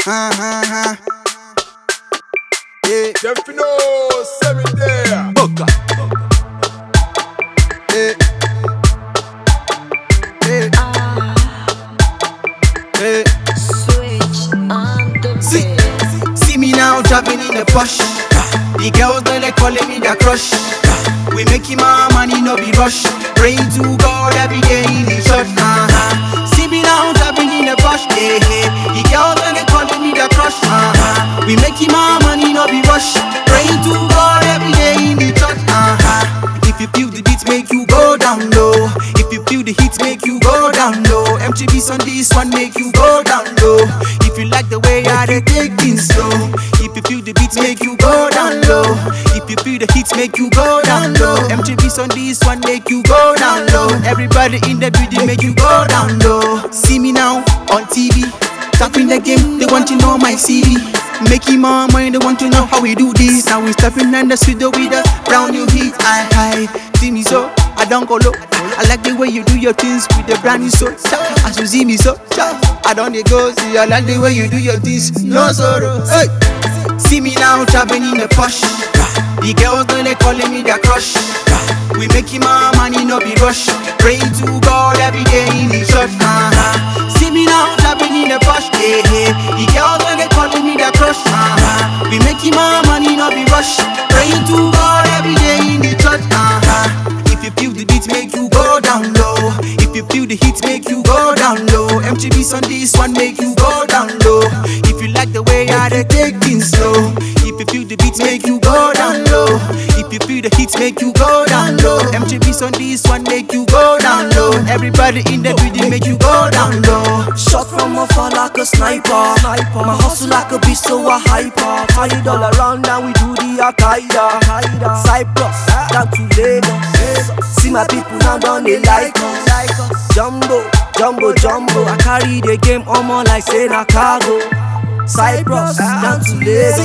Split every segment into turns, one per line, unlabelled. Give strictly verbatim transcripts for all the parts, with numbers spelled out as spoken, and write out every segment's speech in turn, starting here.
Uh-huh. Yeah.
Defino, send me there.
Boca. Yeah. Yeah. Yeah.
Switch on the
See,
bed.
see me now driving in the Porsche. The girls then they calling me their crush. We making my money, no be rush. Praying to God every day in the church. Uh-huh. See me now driving in the Porsche. Yeah, yeah. The girls then they calling me their crush. Uh-huh. We making my money, no be rush. Praying to God every day in the church. Uh-huh. If you feel the beats, make you go down low. If you feel the hits, make you go down low. M G B's on this one, make you go down low. If you like the way I dey take things slow. If you feel the beats, make you go down low. If you feel the hits, make you go down low. M G B's on this one, make you go down low. Everybody in the building, make you go down low. See me now on T V, tapping the game, they want to know my C V. Making more money, they want to know how we do this. Now we stepping in the studio with a brand new hit. I high, see me so, I don't go low. I like the way you do your things with the brand new soul. As you see me so, I don't dey go. See, I like the way you do your things, no sorrow. Hey. See me now traveling in the Porsche. The girls know they calling me their crush. We making my money, no be rush. Praying to God every day in the church. Uh-huh. See me now traveling in the Porsche. Yeah, yeah. The girls know they calling me their crush. Uh-huh. We making my money, no be rush. Praying to God every day in the church. Uh-huh. If you feel the beats, make you go down low. If you feel the hits, make you go down low. M G B's on this one, make you go down low. If you like the way I dey take things slow. If you feel the beats, make you go down low. If you feel the hits, make you go down low. M G B's on this one, make you go down low. Everybody in the building, make you go down low.
Shot from afar like a sniper. My hustle like a beast, so I hyper. Tied all around and we do the Al-Qaeda. Cyprus, down to Lagos. See my people now done they like us. Jumbo, jumbo, jumbo. I carry the game on more like say na cargo. Cyprus, down to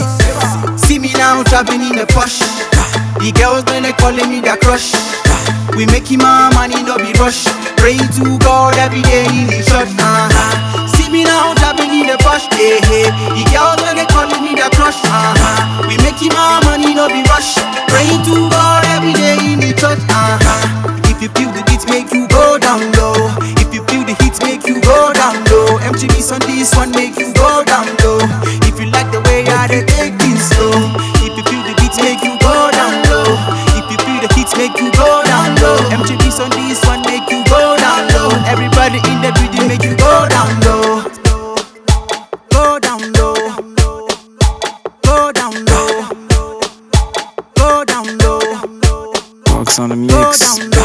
Lagos.
See me now traveling in the Porsche. The girls when they calling me their crush. We making my money, no be rush. Praying to God every day in the church. Uh-huh. See me now traveling in the Porsche. Yeah, yeah. The girls when they calling me their crush. Uh-huh. We making my money, no be rush. Praying to God every day in the church. Uh-huh. If you feel the beats, make you go down low. If you feel the hits, make you go down low. M G B's on this one, make you go down low. If you like the way I dey take things slow. If you feel the beats, make you go down low. If you feel the hits, make you go down low. M G B's on this one, make you go down low. Everybody in the building, make you go down low. Go down low. Go down low. Go down low.
Walks on the
Go
mix.
down low.